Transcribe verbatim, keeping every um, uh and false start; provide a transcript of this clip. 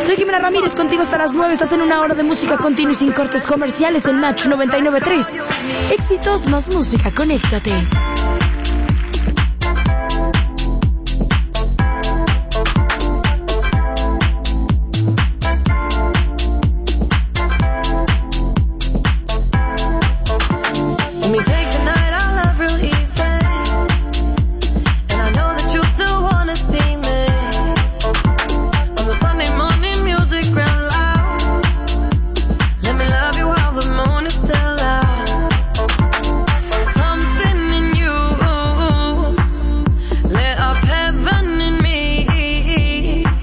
Soy Jimena Ramírez, contigo hasta las nueve. Estás en una hora de música continua y sin cortes comerciales en Nacho noventa y nueve punto tres. Éxitos más música, conéctate.